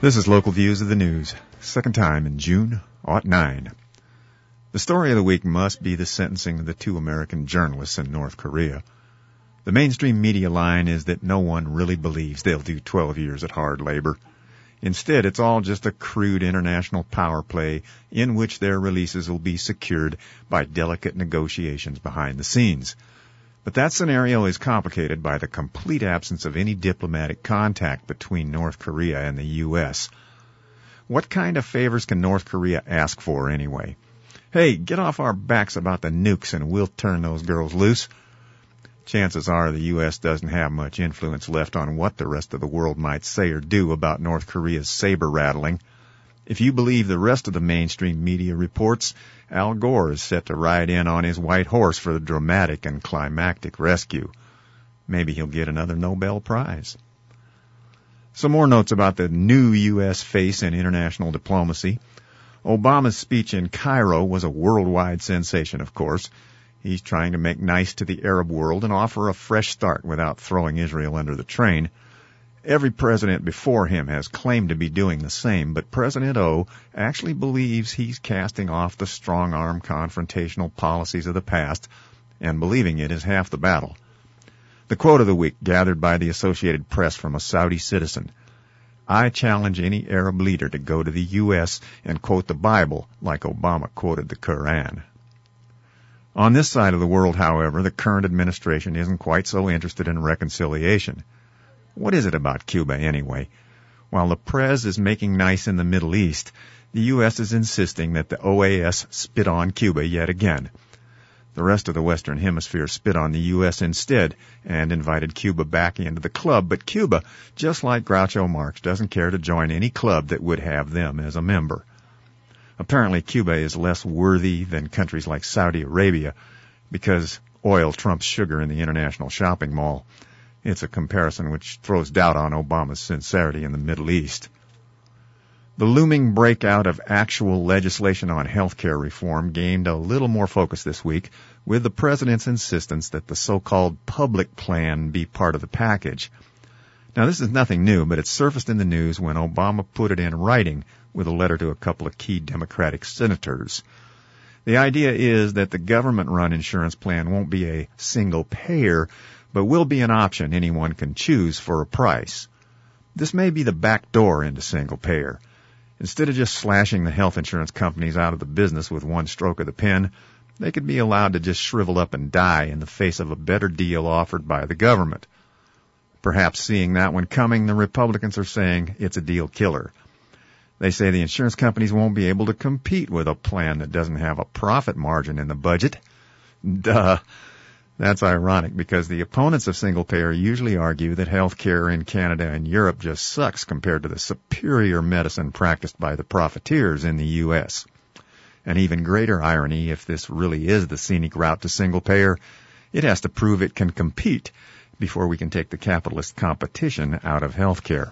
This is Local Views of the News, second time in June, '09. The story of the week must be the sentencing of the two American journalists in North Korea. The mainstream media line is that no one really believes they'll do 12 years at hard labor. Instead, it's all just a crude international power play in which their releases will be secured by delicate negotiations behind the scenes. But that scenario is complicated by the complete absence of any diplomatic contact between North Korea and the U.S. What kind of favors can North Korea ask for anyway? Hey, get off our backs about the nukes and we'll turn those girls loose. Chances are the U.S. doesn't have much influence left on what the rest of the world might say or do about North Korea's saber-rattling. If you believe the rest of the mainstream media reports, Al Gore is set to ride in on his white horse for the dramatic and climactic rescue. Maybe he'll get another Nobel Prize. Some more notes about the new U.S. face in international diplomacy. Obama's speech in Cairo was a worldwide sensation, of course. He's trying to make nice to the Arab world and offer a fresh start without throwing Israel under the train. Every president before him has claimed to be doing the same, but President O actually believes he's casting off the strong-arm confrontational policies of the past, and believing it is half the battle. The quote of the week gathered by the Associated Press from a Saudi citizen: "I challenge any Arab leader to go to the U.S. and quote the Bible like Obama quoted the Quran." On this side of the world, however, the current administration isn't quite so interested in reconciliation. What is it about Cuba, anyway? While the Prez is making nice in the Middle East, the U.S. is insisting that the OAS spit on Cuba yet again. The rest of the Western Hemisphere spit on the U.S. instead and invited Cuba back into the club, but Cuba, just like Groucho Marx, doesn't care to join any club that would have them as a member. Apparently, Cuba is less worthy than countries like Saudi Arabia because oil trumps sugar in the international shopping mall. It's a comparison which throws doubt on Obama's sincerity in the Middle East. The looming breakout of actual legislation on health care reform gained a little more focus this week with the president's insistence that the so-called public plan be part of the package. Now, this is nothing new, but it surfaced in the news when Obama put it in writing with a letter to a couple of key Democratic senators. The idea is that the government-run insurance plan won't be a single payer, but will be an option anyone can choose for a price. This may be the back door into single payer. Instead of just slashing the health insurance companies out of the business with one stroke of the pen, they could be allowed to just shrivel up and die in the face of a better deal offered by the government. Perhaps seeing that one coming, the Republicans are saying it's a deal killer. They say the insurance companies won't be able to compete with a plan that doesn't have a profit margin in the budget. Duh. That's ironic because the opponents of single-payer usually argue that health care in Canada and Europe just sucks compared to the superior medicine practiced by the profiteers in the U.S. An even greater irony, if this really is the scenic route to single-payer, it has to prove it can compete before we can take the capitalist competition out of health care.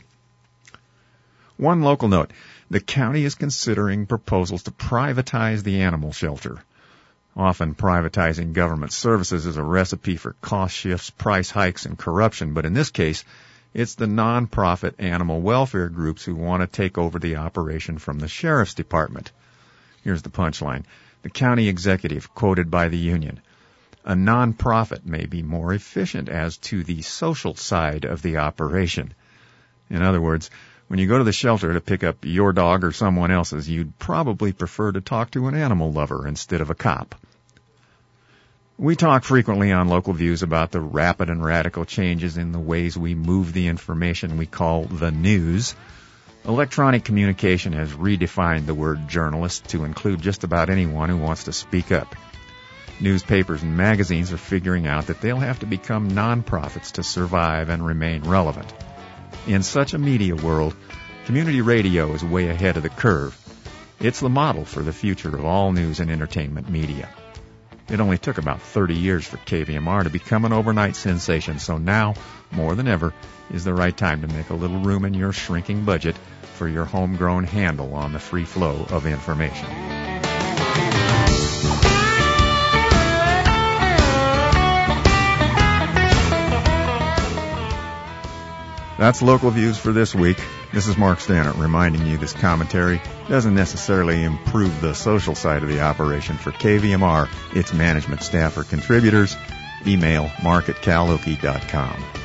One local note: the county is considering proposals to privatize the animal shelter. Often privatizing government services is a recipe for cost shifts, price hikes, and corruption, but in this case, it's the non-profit animal welfare groups who want to take over the operation from the sheriff's department. Here's the punchline. The county executive, quoted by the union: "A non-profit may be more efficient as to the social side of the operation." In other words, when you go to the shelter to pick up your dog or someone else's, you'd probably prefer to talk to an animal lover instead of a cop. We talk frequently on Local Views about the rapid and radical changes in the ways we move the information we call the news. Electronic communication has redefined the word journalist to include just about anyone who wants to speak up. Newspapers and magazines are figuring out that they'll have to become non-profits to survive and remain relevant. In such a media world, community radio is way ahead of the curve. It's the model for the future of all news and entertainment media. It only took about 30 years for KVMR to become an overnight sensation, so now, more than ever, is the right time to make a little room in your shrinking budget for your homegrown handle on the free flow of information. That's Local Views for this week. This is Mark Stannard reminding you this commentary doesn't necessarily improve the social side of the operation for KVMR, its management staff, or contributors. Email mark@calokie.com.